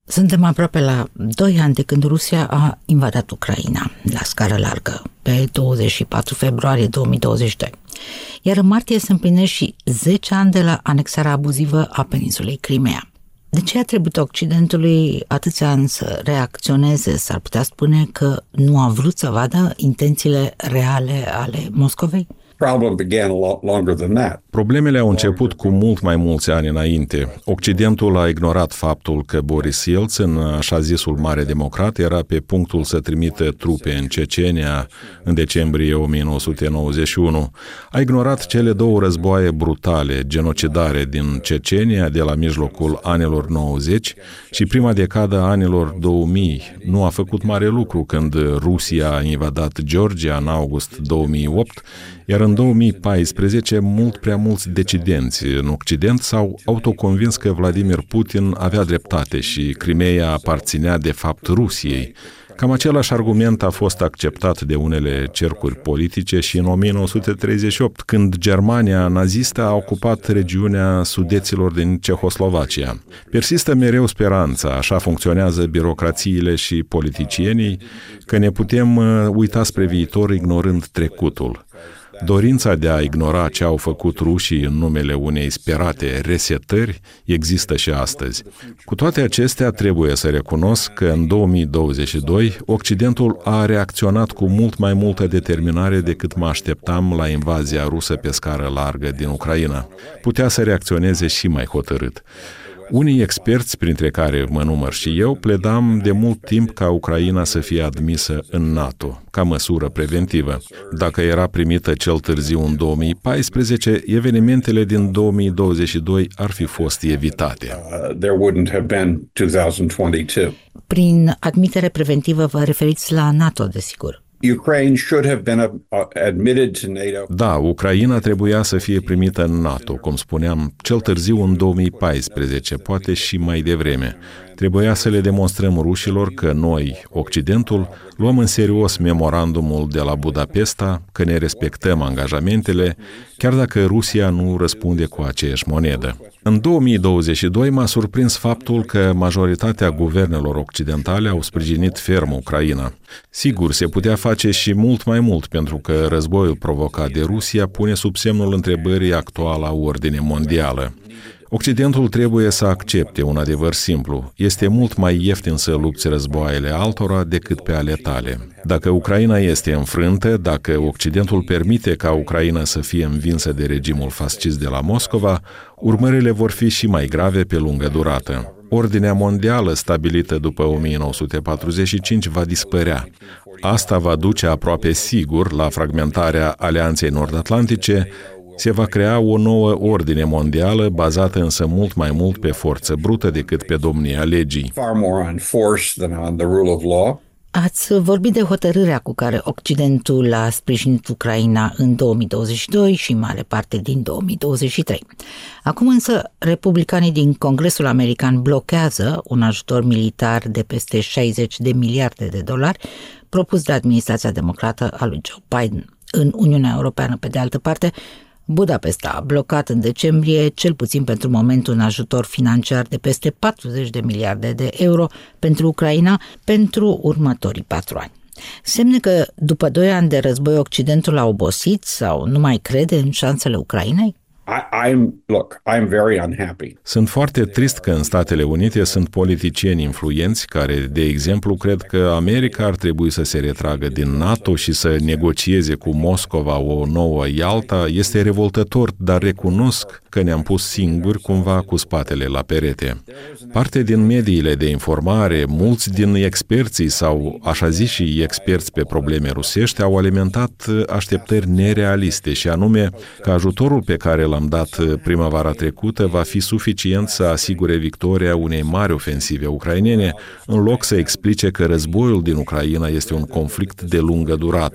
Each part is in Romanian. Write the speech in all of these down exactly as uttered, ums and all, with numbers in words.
Suntem aproape la doi ani de când Rusia a invadat Ucraina la scară largă, pe douăzeci și patru februarie două mii douăzeci și doi. Iar în martie se împlinesc și zece ani de la anexarea abuzivă a peninsulei Crimea. De ce a trebuit Occidentului atâția ani să reacționeze? S-ar putea spune că nu a vrut să vadă intențiile reale ale Moscovei? Problemele au început cu mult mai mulți ani înainte. Occidentul a ignorat faptul că Boris Yeltsin, așa zisul mare democrat, era pe punctul să trimită trupe în Cecenia în decembrie o mie nouă sute nouăzeci și unu. A ignorat cele două războaie brutale, genocidare din Cecenia de la mijlocul anilor nouăzeci și prima decadă a anilor două mii. Nu a făcut mare lucru când Rusia a invadat Georgia în august două mii opt, iar în două mii paisprezece, mult prea mulți decidenți în Occident s-au autoconvins că Vladimir Putin avea dreptate și Crimeea aparținea de fapt Rusiei. Cam același argument a fost acceptat de unele cercuri politice și în o mie nouă sute treizeci și opt, când Germania nazistă a ocupat regiunea Sudeților din Cehoslovacia. Persistă mereu speranța, așa funcționează birocrațiile și politicienii, că ne putem uita spre viitor ignorând trecutul. Dorința de a ignora ce au făcut rușii în numele unei sperate resetări există și astăzi. Cu toate acestea, trebuie să recunosc că în două mii douăzeci și doi Occidentul a reacționat cu mult mai multă determinare decât mă așteptam la invazia rusă pe scară largă din Ucraina. Putea să reacționeze și mai hotărât. Unii experți, printre care mă număr și eu, pledam de mult timp ca Ucraina să fie admisă în NATO, ca măsură preventivă. Dacă era primită cel târziu în două mii paisprezece, evenimentele din două mii douăzeci și doi ar fi fost evitate. Prin admitere preventivă vă referiți la NATO, desigur. Ukraine should have been admitted to NATO. Da, Ucraina trebuia să fie primită în NATO, cum spuneam, cel târziu în două mii paisprezece, poate și mai devreme. Trebuia să le demonstrăm rușilor că noi, Occidentul, luăm în serios memorandumul de la Budapesta, că ne respectăm angajamentele, chiar dacă Rusia nu răspunde cu aceeași monedă. În două mii douăzeci și doi m-a surprins faptul că majoritatea guvernelor occidentale au sprijinit ferm Ucraina. Sigur, se putea face și mult mai mult, pentru că războiul provocat de Rusia pune sub semnul întrebării actuala ordine mondială. Occidentul trebuie să accepte un adevăr simplu. Este mult mai ieftin să lupți războaiele altora decât pe ale tale. Dacă Ucraina este înfrântă, dacă Occidentul permite ca Ucraina să fie învinsă de regimul fascist de la Moscova, urmările vor fi și mai grave pe lungă durată. Ordinea mondială stabilită după o mie nouă sute patruzeci și cinci va dispărea. Asta va duce aproape sigur la fragmentarea Alianței Nord-Atlantice. Se va crea o nouă ordine mondială, bazată însă mult mai mult pe forță brută decât pe domnia legii. Ați vorbit de hotărârea cu care Occidentul a sprijinit Ucraina în două mii douăzeci și doi și mare parte din două mii douăzeci și trei. Acum însă, republicanii din Congresul American blochează un ajutor militar de peste șaizeci de miliarde de dolari propus de administrația democrată a lui Joe Biden. În Uniunea Europeană, pe de altă parte, Budapesta a blocat în decembrie, cel puțin pentru moment, un ajutor financiar de peste patruzeci de miliarde de euro pentru Ucraina pentru următorii patru ani. Semne că după doi ani de război Occidentul a obosit sau nu mai crede în șansele Ucrainei? I, I'm, look, I'm very unhappy. Sunt foarte trist că în Statele Unite sunt politicieni influenți care, de exemplu, cred că America ar trebui să se retragă din NATO și să negocieze cu Moscova o nouă Ialta. Este revoltător, dar recunosc că ne-am pus singuri cumva cu spatele la perete. Parte din mediile de informare, mulți din experții sau așa zis și experți pe probleme rusești au alimentat așteptări nerealiste și anume că ajutorul pe care l-am dat primăvara trecută va fi suficient să asigure victoria unei mari ofensive ucrainene, în loc să explice că războiul din Ucraina este un conflict de lungă durată.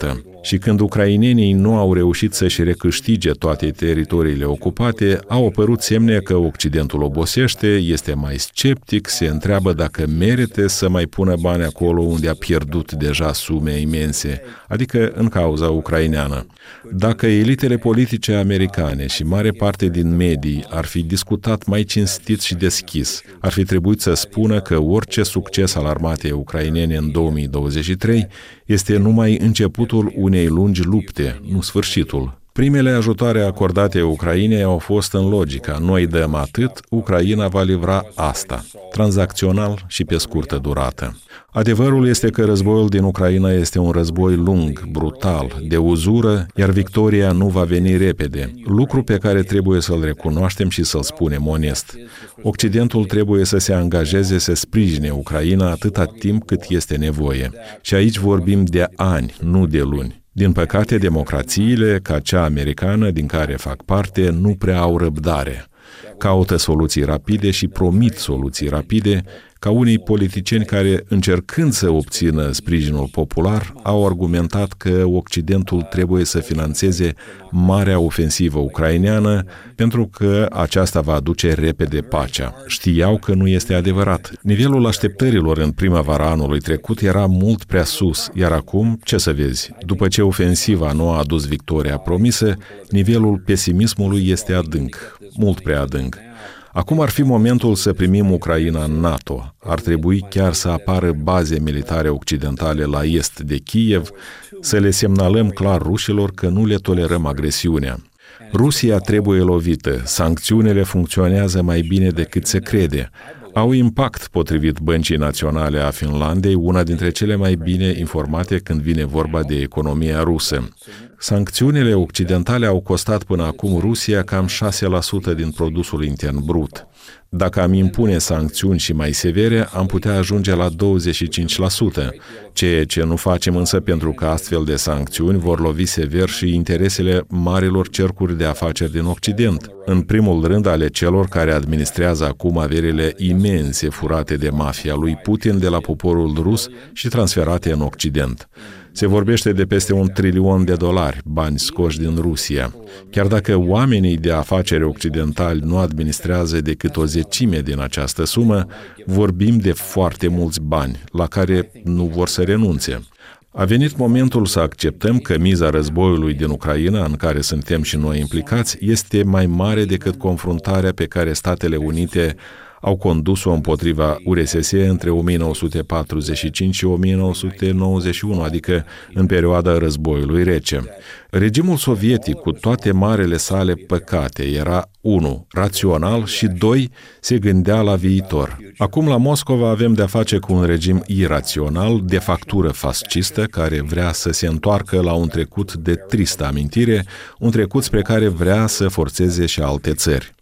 Și când ucrainenii nu au reușit să-și recâștige toate teritoriile ocupate, au apărut semne că Occidentul obosește, este mai sceptic, se întreabă dacă merită să mai pună bani acolo unde a pierdut deja sume imense, adică în cauza ucraineană. Dacă elitele politice americane și mare parte din medii ar fi discutat mai cinstit și deschis, ar fi trebuit să spună că orice succes al armatei ucrainene în două mii douăzeci și trei este numai începutul unei lungi lupte, nu sfârșitul. Primele ajutoare acordate Ucrainei au fost în logica: noi dăm atât, Ucraina va livra asta, tranzacțional și pe scurtă durată. Adevărul este că războiul din Ucraina este un război lung, brutal, de uzură, iar victoria nu va veni repede, lucru pe care trebuie să-l recunoaștem și să-l spunem onest. Occidentul trebuie să se angajeze să sprijine Ucraina atâta timp cât este nevoie. Și aici vorbim de ani, nu de luni. Din păcate, democrațiile, ca cea americană, din care fac parte, nu prea au răbdare. Caută soluții rapide și promit soluții rapide, ca unii politicieni care, încercând să obțină sprijinul popular, au argumentat că Occidentul trebuie să finanțeze marea ofensivă ucraineană pentru că aceasta va aduce repede pacea. Știau că nu este adevărat. Nivelul așteptărilor în primăvara anului trecut era mult prea sus, iar acum, ce să vezi, după ce ofensiva nu a adus victoria promisă, nivelul pesimismului este adânc, mult prea adânc. Acum ar fi momentul să primim Ucraina în NATO. Ar trebui chiar să apară baze militare occidentale la est de Kiev, să le semnalăm clar rușilor că nu le tolerăm agresiunea. Rusia trebuie lovită, sancțiunile funcționează mai bine decât se crede. Au impact, potrivit Băncii Naționale a Finlandei, una dintre cele mai bine informate când vine vorba de economia rusă. Sancțiunile occidentale au costat până acum Rusia cam șase la sută din produsul intern brut. Dacă am impune sancțiuni și mai severe, am putea ajunge la douăzeci și cinci la sută, ceea ce nu facem însă pentru că astfel de sancțiuni vor lovi sever și interesele marilor cercuri de afaceri din Occident, în primul rând ale celor care administrează acum averile imense furate de mafia lui Putin de la poporul rus și transferate în Occident. Se vorbește de peste un trilion de dolari, bani scoși din Rusia. Chiar dacă oamenii de afaceri occidentali nu administrează decât o zecime din această sumă, vorbim de foarte mulți bani, la care nu vor să renunțe. A venit momentul să acceptăm că miza războiului din Ucraina, în care suntem și noi implicați, este mai mare decât confruntarea pe care Statele Unite au condus-o împotriva U R S S între o mie nouă sute patruzeci și cinci și o mie nouă sute nouăzeci și unu, adică în perioada războiului rece. Regimul sovietic, cu toate marele sale păcate, era unu rațional și doi se gândea la viitor. Acum la Moscova avem de-a face cu un regim irațional, de factură fascistă, care vrea să se întoarcă la un trecut de tristă amintire, un trecut spre care vrea să forțeze și alte țări.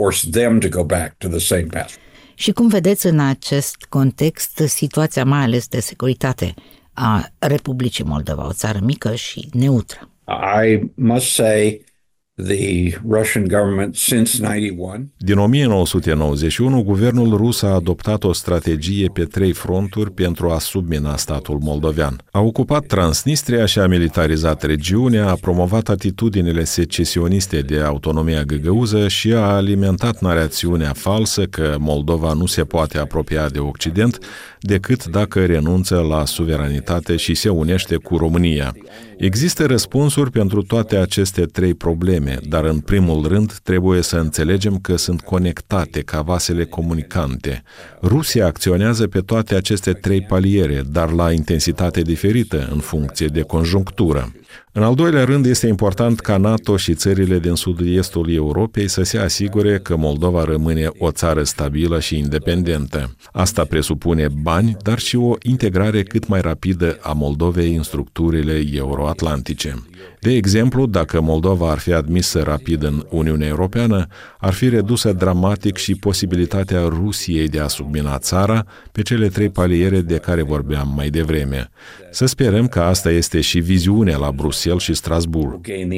Și cum vedeți în acest context situația mai ales de securitate a Republicii Moldova, o țară mică și neutră? I must say the Russian government since ninety-one. Din o mie nouă sute nouăzeci și unu, guvernul rus a adoptat o strategie pe trei fronturi pentru a submina statul moldovean. A ocupat Transnistria și a militarizat regiunea, a promovat atitudinile secesioniste de autonomia găgăuză și a alimentat narațiunea falsă că Moldova nu se poate apropia de Occident decât dacă renunță la suveranitate și se unește cu România. Există răspunsuri pentru toate aceste trei probleme, dar în primul rând trebuie să înțelegem că sunt conectate ca vasele comunicante. Rusia acționează pe toate aceste trei paliere, dar la intensitate diferită în funcție de conjunctură. În al doilea rând, este important ca NATO și țările din sud-estul Europei să se asigure că Moldova rămâne o țară stabilă și independentă. Asta presupune bani, dar și o integrare cât mai rapidă a Moldovei în structurile euroatlantice. De exemplu, dacă Moldova ar fi admisă rapid în Uniunea Europeană, ar fi redusă dramatic și posibilitatea Rusiei de a submina țara pe cele trei paliere de care vorbeam mai devreme. Să sperăm că asta este și viziunea la Bruxelles și Strasbourg.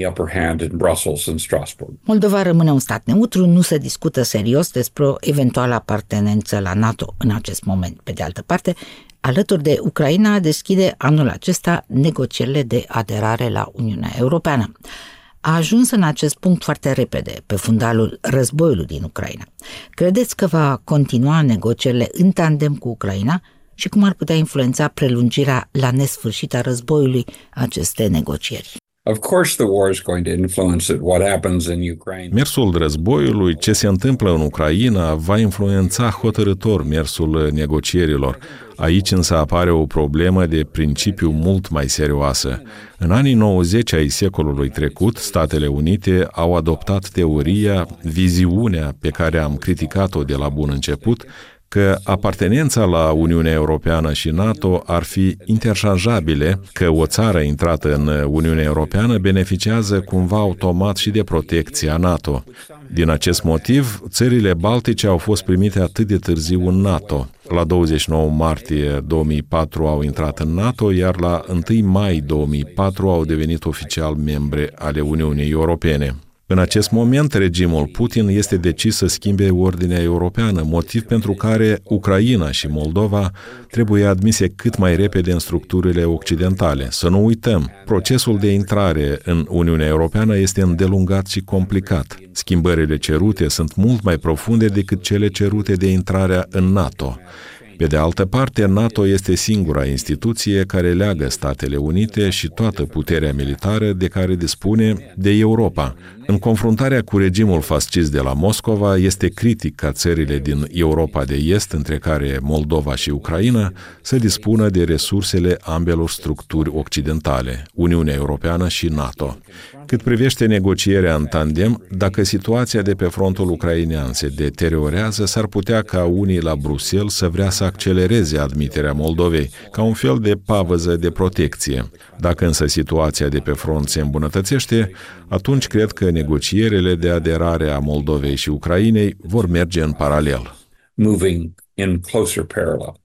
Moldova rămâne un stat neutru, nu se discută serios despre o eventuală apartenență la NATO în acest moment. Pe de altă parte, alături de Ucraina, deschide anul acesta negocierile de aderare la Uniunea Europeană. A ajuns în acest punct foarte repede, pe fundalul războiului din Ucraina. Credeți că va continua negocierile în tandem cu Ucraina și cum ar putea influența prelungirea la nesfârșit a războiului aceste negocieri? Of course the war is going to influence it, what happens in Ukraine. Mersul războiului, ce se întâmplă în Ucraina, va influența hotărâtor mersul negocierilor. Aici însă apare o problemă de principiu mult mai serioasă. În anii nouăzeci ai secolului trecut, Statele Unite au adoptat teoria, viziunea pe care am criticat-o de la bun început, că apartenența la Uniunea Europeană și NATO ar fi interșanjabile, că o țară intrată în Uniunea Europeană beneficiază cumva automat și de protecția NATO. Din acest motiv, țările baltice au fost primite atât de târziu în NATO. La douăzeci și nouă martie două mii patru au intrat în NATO, iar la întâi mai două mii patru au devenit oficial membre ale Uniunii Europene. În acest moment, regimul Putin este decis să schimbe ordinea europeană, motiv pentru care Ucraina și Moldova trebuie admise cât mai repede în structurile occidentale. Să nu uităm, procesul de intrare în Uniunea Europeană este îndelungat și complicat. Schimbările cerute sunt mult mai profunde decât cele cerute de intrarea în NATO. Pe de altă parte, NATO este singura instituție care leagă Statele Unite și toată puterea militară de care dispune de Europa. În confruntarea cu regimul fascist de la Moscova, este critic ca țările din Europa de Est, între care Moldova și Ucraina, să dispună de resursele ambelor structuri occidentale, Uniunea Europeană și NATO. Cât privește negocierea în tandem, dacă situația de pe frontul ucrainean se deteriorează, s-ar putea ca unii la Bruxelles să vrea să accelereze admiterea Moldovei, ca un fel de pavăză de protecție. Dacă însă situația de pe front se îmbunătățește, atunci cred că negocierile de aderare a Moldovei și Ucrainei vor merge în paralel. Moving in closer parallel.